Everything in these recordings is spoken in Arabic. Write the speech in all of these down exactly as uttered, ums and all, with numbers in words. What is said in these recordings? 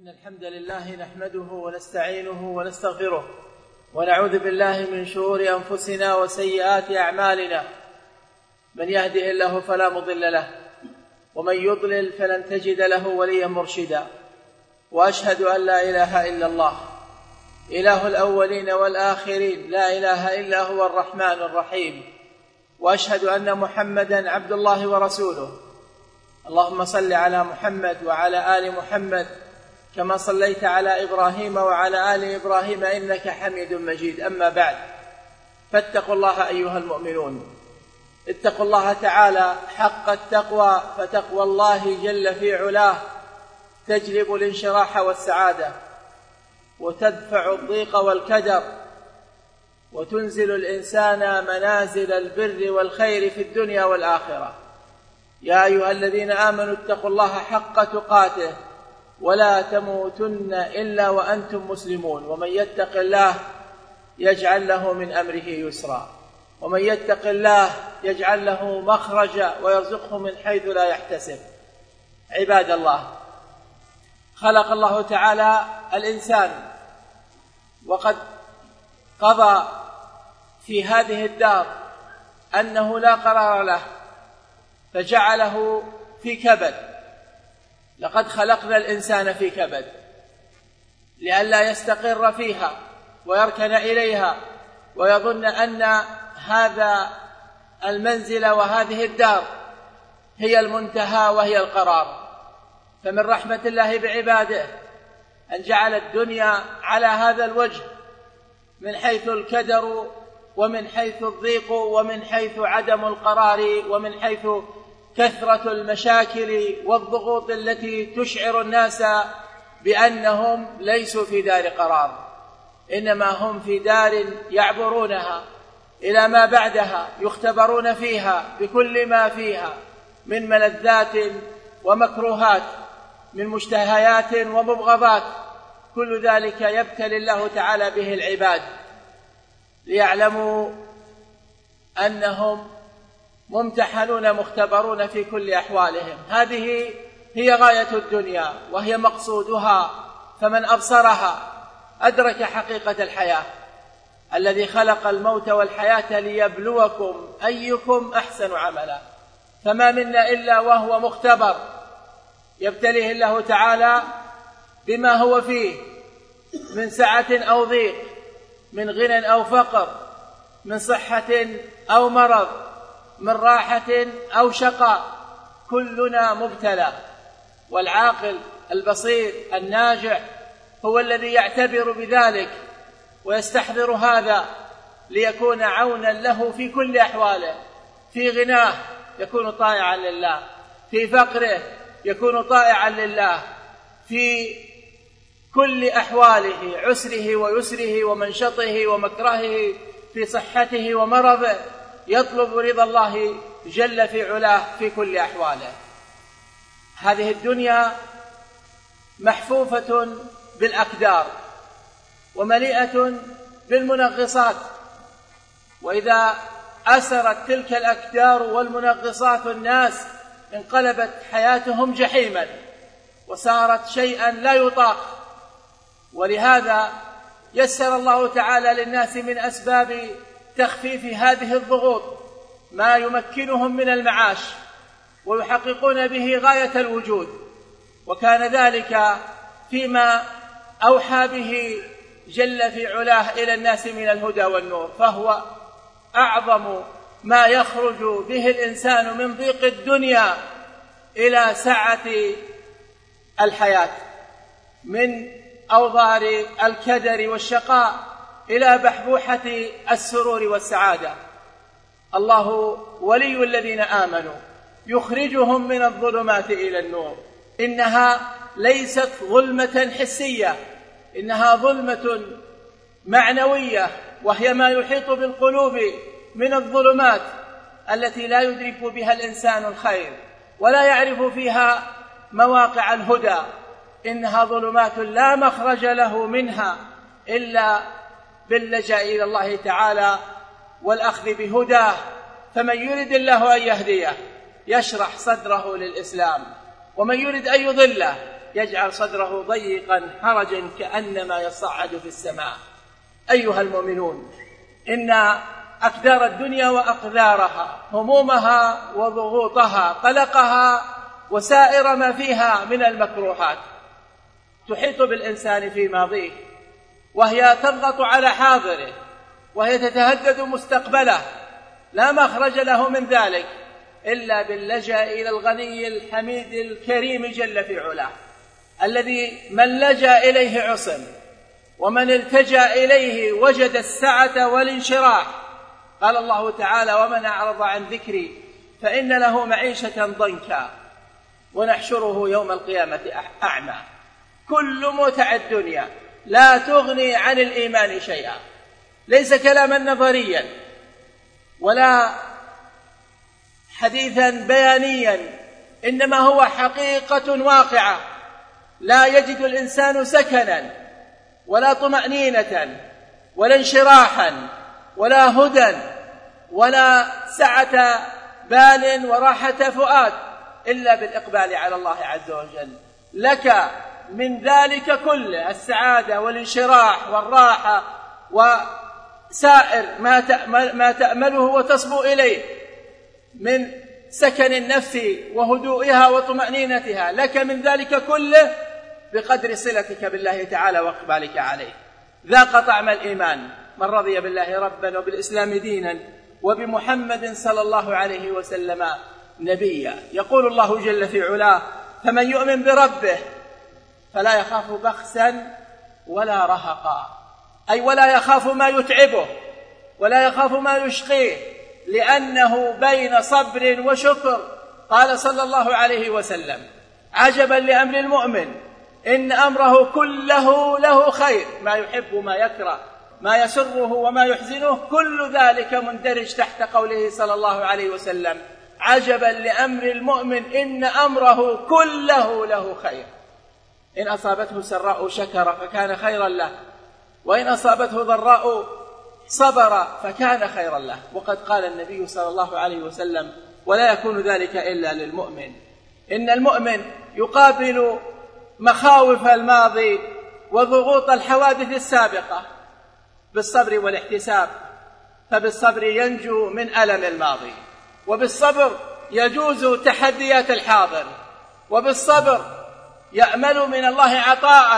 إن الحمد لله نحمده ونستعينه ونستغفره ونعوذ بالله من شرور أنفسنا وسيئات أعمالنا. من يهده الله فلا مضل له ومن يضلل فلن تجد له وليا مرشدا. وأشهد أن لا إله إلا الله إله الأولين والآخرين، لا إله إلا هو الرحمن الرحيم. وأشهد أن محمدا عبد الله ورسوله. اللهم صل على محمد وعلى آل محمد كما صليت على إبراهيم وعلى آل إبراهيم إنك حميد مجيد. أما بعد، فاتقوا الله أيها المؤمنون، اتقوا الله تعالى حق التقوى، فتقوى الله جل في علاه تجلب الانشراح والسعادة، وتدفع الضيق والكدر، وتنزل الإنسان منازل البر والخير في الدنيا والآخرة. يا أيها الذين آمنوا اتقوا الله حق تقاته ولا تموتن إلا وأنتم مسلمون. ومن يتق الله يجعل له من أمره يسرا، ومن يتق الله يجعل له مخرجا ويرزقه من حيث لا يحتسب. عباد الله، خلق الله تعالى الإنسان وقد قضى في هذه الدار أنه لا قرار له، فجعله في كبد. لقد خلقنا الإنسان في كبد لئلا يستقر فيها ويركن إليها ويظن أن هذا المنزل وهذه الدار هي المنتهى وهي القرار. فمن رحمة الله بعباده أن جعل الدنيا على هذا الوجه، من حيث الكدر ومن حيث الضيق ومن حيث عدم القرار ومن حيث كثرة المشاكل والضغوط التي تشعر الناس بأنهم ليسوا في دار قرار، إنما هم في دار يعبرونها إلى ما بعدها، يختبرون فيها بكل ما فيها من ملذات ومكروهات، من مشتهيات ومبغضات. كل ذلك يبتلي الله تعالى به العباد ليعلموا أنهم ممتحنون مختبرون في كل أحوالهم. هذه هي غاية الدنيا وهي مقصودها، فمن أبصرها أدرك حقيقة الحياة. الذي خلق الموت والحياة ليبلوكم أيكم أحسن عملا، فما منا إلا وهو مختبر يبتليه الله تعالى بما هو فيه من سعة أو ضيق، من غنى أو فقر، من صحة أو مرض، من راحة أو شقاء. كلنا مبتلى، والعاقل البصير الناجع هو الذي يعتبر بذلك ويستحضر هذا ليكون عونا له في كل أحواله. في غناه يكون طائعا لله، في فقره يكون طائعا لله، في كل أحواله، عسره ويسره ومنشطه ومكرهه، في صحته ومرضه، يطلب رضا الله جل في علاه في كل أحواله. هذه الدنيا محفوفة بالأكدار ومليئة بالمنغصات، وإذا أسرت تلك الأكدار والمنغصات الناس انقلبت حياتهم جحيما وصارت شيئا لا يطاق. ولهذا يسر الله تعالى للناس من أسباب تخفيف هذه الضغوط ما يمكنهم من المعاش ويحققون به غاية الوجود. وكان ذلك فيما أوحى به جل في علاه إلى الناس من الهدى والنور، فهو أعظم ما يخرج به الإنسان من ضيق الدنيا إلى سعة الحياة، من أوضار الكدر والشقاء إلى بحبوحة السرور والسعادة. الله ولي الذين آمنوا يخرجهم من الظلمات إلى النور. إنها ليست ظلمة حسية، إنها ظلمة معنوية، وهي ما يحيط بالقلوب من الظلمات التي لا يدرك بها الإنسان الخير ولا يعرف فيها مواقع الهدى. إنها ظلمات لا مخرج له منها إلا باللجأ إلى الله تعالى والأخذ بهداه. فمن يرد الله أن يهديه يشرح صدره للإسلام، ومن يرد أن يضله يجعل صدره ضيقا حرجا كأنما يصعد في السماء. أيها المؤمنون، إن أكدار الدنيا وأقدارها، همومها وضغوطها، قلقها وسائر ما فيها من المكروهات، تحيط بالإنسان في ماضيه، وهي تضغط على حاضره، وهي تتهدد مستقبله، لا مخرج له من ذلك إلا باللجأ إلى الغني الحميد الكريم جل في علاه، الذي من لجأ إليه عصم، ومن التجأ إليه وجد السعة والانشراح. قال الله تعالى: ومن أعرض عن ذكري فإن له معيشة ضنكا ونحشره يوم القيامة أعمى. كل متع الدنيا لا تغني عن الإيمان شيئا، ليس كلاما نظريا ولا حديثا بيانيا، إنما هو حقيقة واقعة لا يجد الإنسان سكنا ولا طمأنينة ولا انشراحا ولا هدى ولا سعة بال وراحة فؤاد إلا بالإقبال على الله عز وجل. لك من ذلك كله السعادة والانشراح والراحة وسائر ما تأمله وتصبو إليه من سكن النفس وهدوئها وطمأنينتها، لك من ذلك كله بقدر صلتك بالله تعالى وإقبالك عليه. ذاق طعم الإيمان من رضي بالله ربا وبالإسلام دينا وبمحمد صلى الله عليه وسلم نبيا. يقول الله جل في علاه: فمن يؤمن بربه فلا يخاف بخسا ولا رهقا، أي ولا يخاف ما يتعبه ولا يخاف ما يشقيه، لأنه بين صبر وشكر. قال صلى الله عليه وسلم: عجبا لأمر المؤمن إن أمره كله له خير، ما يحب وما يكره، ما يسره وما يحزنه، كل ذلك مندرج تحت قوله صلى الله عليه وسلم: عجبا لأمر المؤمن إن أمره كله له خير. إن أصابته سراء شكر فكان خيرا له، وإن أصابته ضراء صبر فكان خيرا له. وقد قال النبي صلى الله عليه وسلم: ولا يكون ذلك إلا للمؤمن. إن المؤمن يقابل مخاوف الماضي وضغوط الحوادث السابقة بالصبر والاحتساب، فبالصبر ينجو من ألم الماضي، وبالصبر يجوز تحديات الحاضر، وبالصبر يأمل من الله عطاء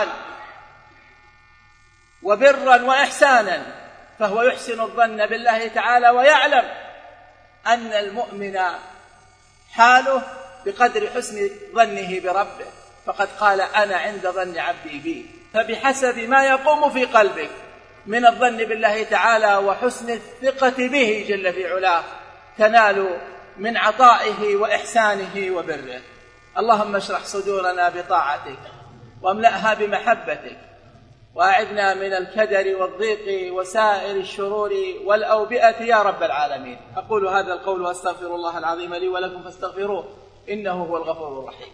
وبرا وإحسانا، فهو يحسن الظن بالله تعالى ويعلم أن المؤمن حاله بقدر حسن ظنه بربه، فقد قال: أنا عند ظن عبدي بي. فبحسب ما يقوم في قلبك من الظن بالله تعالى وحسن الثقة به جل في علاه تنال من عطائه وإحسانه وبره. اللهم اشرح صدورنا بطاعتك واملأها بمحبتك، وأعذنا من الكدر والضيق وسائر الشرور والأوبئة يا رب العالمين. أقول هذا القول وأستغفر الله العظيم لي ولكم فاستغفروه إنه هو الغفور الرحيم.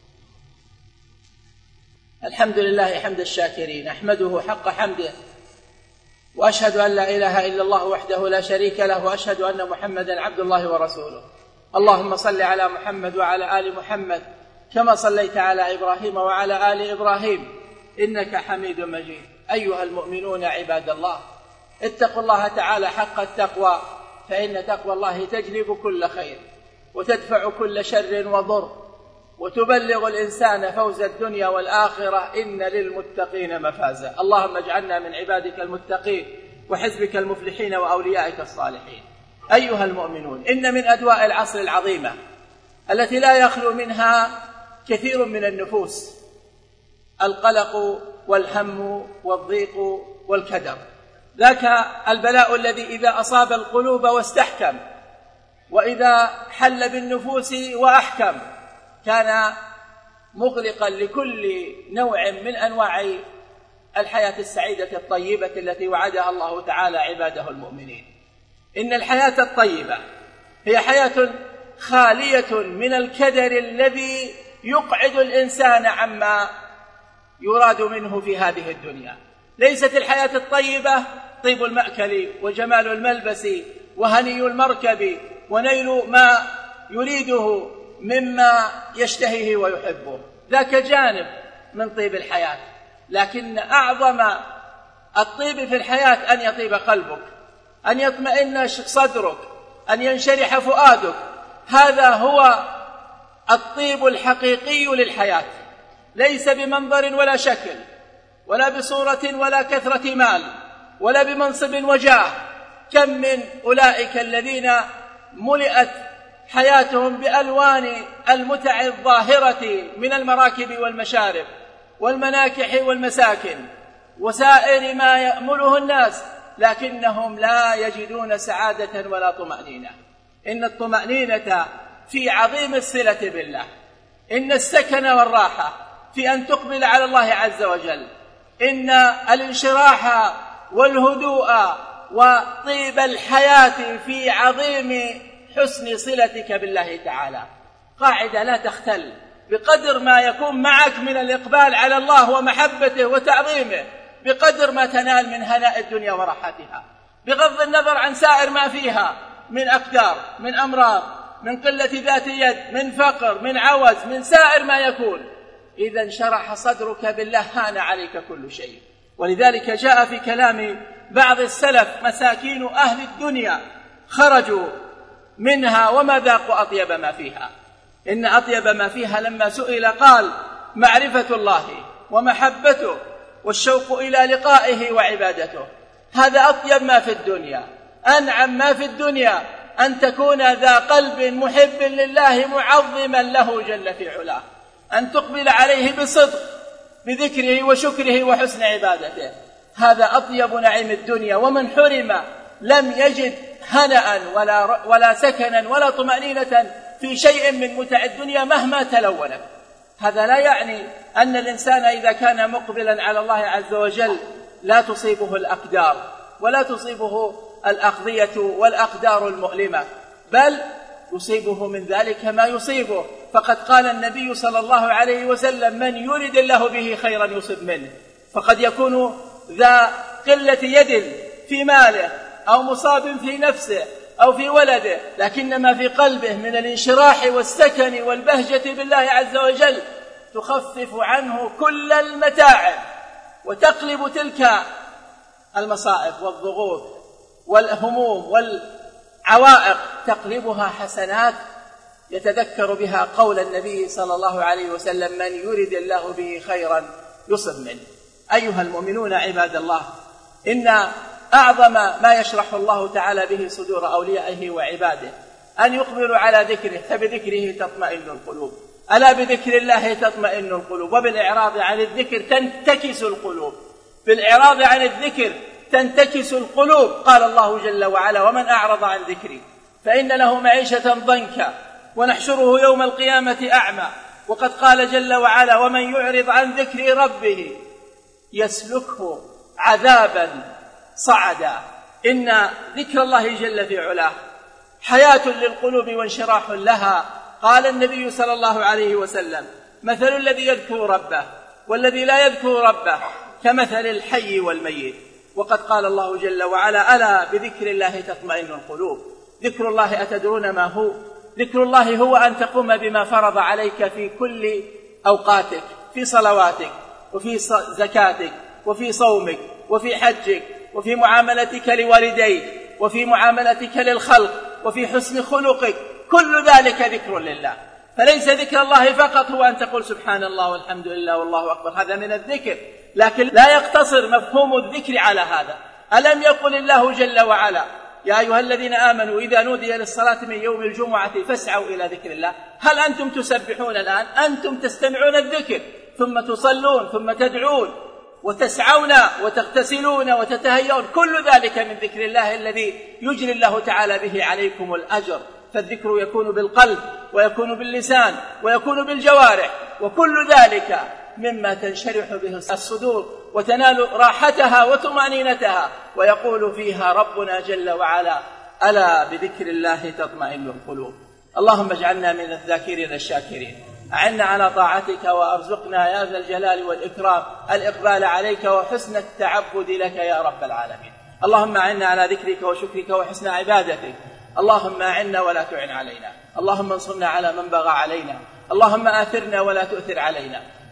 الحمد لله حمد الشاكرين، أحمده حق حمده، وأشهد أن لا إله إلا الله وحده لا شريك له، وأشهد أن محمدا عبد الله ورسوله. اللهم صل على محمد وعلى آل محمد كما صليت على إبراهيم وعلى آل إبراهيم إنك حميد مجيد. أيها المؤمنون عباد الله، اتقوا الله تعالى حق التقوى، فإن تقوى الله تجلب كل خير وتدفع كل شر وضر وتبلغ الإنسان فوز الدنيا والآخرة. إن للمتقين مفازا. اللهم اجعلنا من عبادك المتقين وحزبك المفلحين وأوليائك الصالحين. أيها المؤمنون، إن من أدواء العصر العظيمة التي لا يخلو منها كثير من النفوس القلق والهم والضيق والكدر. ذاك البلاء الذي إذا أصاب القلوب واستحكم، وإذا حل بالنفوس وأحكم، كان مغلقا لكل نوع من أنواع الحياة السعيدة الطيبة التي وعدها الله تعالى عباده المؤمنين. إن الحياة الطيبة هي حياة خالية من الكدر الذي يقعد الإنسان عما يراد منه في هذه الدنيا. ليست الحياة الطيبة طيب المأكل وجمال الملبس وهني المركب ونيل ما يريده مما يشتهيه ويحبه، ذاك جانب من طيب الحياة، لكن أعظم الطيب في الحياة أن يطيب قلبك، أن يطمئن صدرك، أن ينشرح فؤادك. هذا هو الطيب الحقيقي للحياة، ليس بمنظر ولا شكل، ولا بصورة ولا كثرة مال، ولا بمنصب وجاه. كم من أولئك الذين ملئت حياتهم بألوان المتع الظاهرة من المراكب والمشارب والمناكح والمساكن وسائر ما يأمله الناس، لكنهم لا يجدون سعادة ولا طمأنينة. إن الطمأنينة في عظيم الصلة بالله، إن السكن والراحة في أن تقبل على الله عز وجل، إن الانشراح والهدوء وطيب الحياة في عظيم حسن صلتك بالله تعالى. قاعدة لا تختل، بقدر ما يكون معك من الإقبال على الله ومحبته وتعظيمه، بقدر ما تنال من هناء الدنيا وراحتها، بغض النظر عن سائر ما فيها من أقدار، من أمراض، من قلة ذات يد، من فقر، من عوز، من سائر ما يكون. إذا انشرح صدرك بالله هان عليك كل شيء. ولذلك جاء في كلام بعض السلف: مساكين أهل الدنيا خرجوا منها وما ذاقوا أطيب ما فيها. إن أطيب ما فيها لما سئل قال: معرفة الله ومحبته والشوق إلى لقائه وعبادته. هذا أطيب ما في الدنيا، أنعم ما في الدنيا، أن تكون ذا قلب محب لله معظما له جل في علاه، أن تقبل عليه بصدق بذكره وشكره وحسن عبادته. هذا أطيب نعيم الدنيا. ومن حرم لم يجد هنأ ولا, ولا سكنا ولا طمأنينة في شيء من متع الدنيا مهما تلونت. هذا لا يعني أن الإنسان إذا كان مقبلا على الله عز وجل لا تصيبه الأقدار ولا تصيبه الأقضية والأقدار المؤلمة، بل يصيبه من ذلك ما يصيبه. فقد قال النبي صلى الله عليه وسلم: من يرد الله به خيرا يصب منه. فقد يكون ذا قلة يد في ماله أو مصاب في نفسه أو في ولده، لكن ما في قلبه من الانشراح والسكن والبهجة بالله عز وجل تخفف عنه كل المتاعب وتقلب تلك المصائب والضغوط والهموم والعوائق، تقلبها حسنات يتذكر بها قول النبي صلى الله عليه وسلم: من يرد الله به خيرا يصب منه. أيها المؤمنون عباد الله، إن أعظم ما يشرح الله تعالى به صدور أوليائه وعباده أن يقبلوا على ذكره، فبذكره تطمئن القلوب. ألا بذكر الله تطمئن القلوب، وبالإعراض عن الذكر تنتكس القلوب. بالإعراض عن الذكر تنتكس القلوب. قال الله جل وعلا: ومن أعرض عن ذكري فإن له معيشة ضنكا ونحشره يوم القيامة أعمى. وقد قال جل وعلا: ومن يعرض عن ذكر ربه يسلكه عذابا صعدا. إن ذكر الله جل في علاه حياة للقلوب وانشراح لها. قال النبي صلى الله عليه وسلم: مثل الذي يذكر ربه والذي لا يذكر ربه كمثل الحي والميت. وقد قال الله جل وعلا: ألا بذكر الله تطمئن القلوب. ذكر الله أتدرون ما هو؟ ذكر الله هو أن تقوم بما فرض عليك في كل أوقاتك، في صلواتك وفي زكاتك وفي صومك وفي حجك وفي معاملتك لوالديك وفي معاملتك للخلق وفي حسن خلقك. كل ذلك ذكر لله. فليس ذكر الله فقط هو أن تقول سبحان الله والحمد لله والله أكبر، هذا من الذكر، لكن لا يقتصر مفهوم الذكر على هذا. ألم يقل الله جل وعلا: يا أيها الذين آمنوا إذا نودي للصلاة من يوم الجمعة فاسعوا إلى ذكر الله. هل أنتم تسبحون الآن؟ أنتم تستمعون الذكر، ثم تصلون، ثم تدعون، وتسعون وتغتسلون وتتهيئون. كل ذلك من ذكر الله الذي يجري الله تعالى به عليكم الأجر. فالذكر يكون بالقلب ويكون باللسان ويكون بالجوارح، وكل ذلك مما تنشرح به الصدور وتنال راحتها وطمأنينتها. ويقول فيها ربنا جل وعلا: ألا بذكر الله تطمئن القلوب. اللهم اجعلنا من الذاكرين الشاكرين. أعنا على طاعتك وأرزقنا يا ذا الجلال والإكرام الإقبال عليك وحسن التعبد لك يا رب العالمين. اللهم أعنا على ذكرك وشكرك وحسن عبادتك. اللهم أعنا ولا تعن علينا. اللهم انصرنا على من بغى علينا. اللهم آثرنا ولا تؤثر علينا.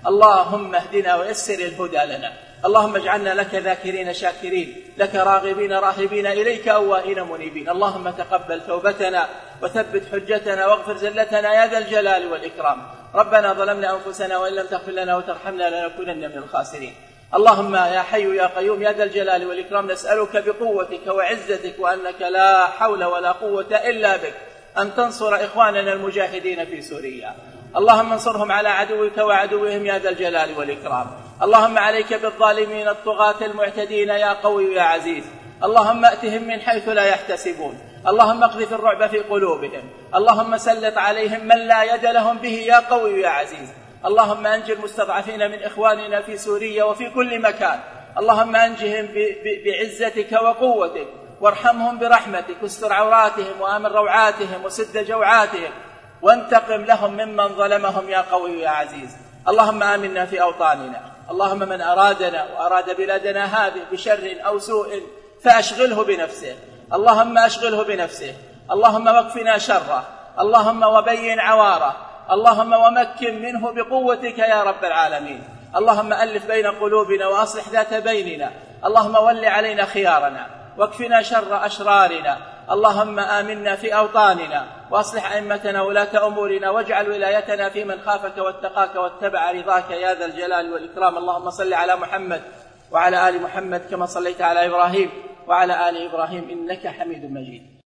اللهم اهدنا ويسر الهدى لنا. اللهم اجعلنا لك ذاكرين شاكرين، لك راغبين راهبين، إليك أواهين منيبين. اللهم تقبل توبتنا وثبت حجتنا واغفر زلتنا يا ذا الجلال والإكرام. ربنا ظلمنا أنفسنا وإن لم تغفر لنا وترحمنا لنكونن من الخاسرين. اللهم يا حي يا قيوم يا ذا الجلال والإكرام، نسألك بقوتك وعزتك وأنك لا حول ولا قوة إلا بك أن تنصر إخواننا المجاهدين في سوريا. اللهم انصرهم على عدوك وعدوهم يا ذا الجلال والإكرام. اللهم عليك بالظالمين الطغاة المعتدين يا قوي يا عزيز. اللهم أتهم من حيث لا يحتسبون. اللهم اقذف الرعب في قلوبهم. اللهم سلط عليهم من لا يد لهم به يا قوي يا عزيز. اللهم أنجِ المستضعفين من إخواننا في سوريا وفي كل مكان. اللهم أنجهم بعزتك وقوتك، وارحمهم برحمتك، واستر عوراتهم وآمن روعاتهم وسد جوعاتهم، وانتقم لهم ممن ظلمهم يا قوي يا عزيز. اللهم آمنا في أوطاننا. اللهم من أرادنا وأراد بلادنا هذه بشر أو سوء فأشغله بنفسه. اللهم أشغله بنفسه. اللهم وكفنا شره. اللهم وبين عواره. اللهم ومكن منه بقوتك يا رب العالمين. اللهم ألف بين قلوبنا وأصلح ذات بيننا. اللهم ول علينا خيارنا واكفنا شر أشرارنا. اللهم آمنا في أوطاننا وأصلح أئمتنا ولاة أمورنا، واجعل ولايتنا في من خافك واتقاك واتبع رضاك يا ذا الجلال والإكرام. اللهم صل على محمد وعلى آل محمد كما صليت على إبراهيم وعلى آل إبراهيم إنك حميد مجيد.